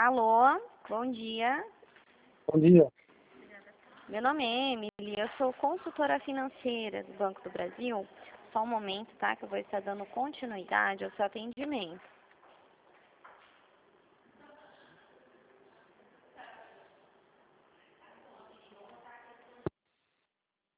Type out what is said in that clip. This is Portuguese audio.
Alô, bom dia. Bom dia. Meu nome é Emily, eu sou consultora financeira do Banco do Brasil. Só um momento, tá? Que eu vou estar dando continuidade ao seu atendimento.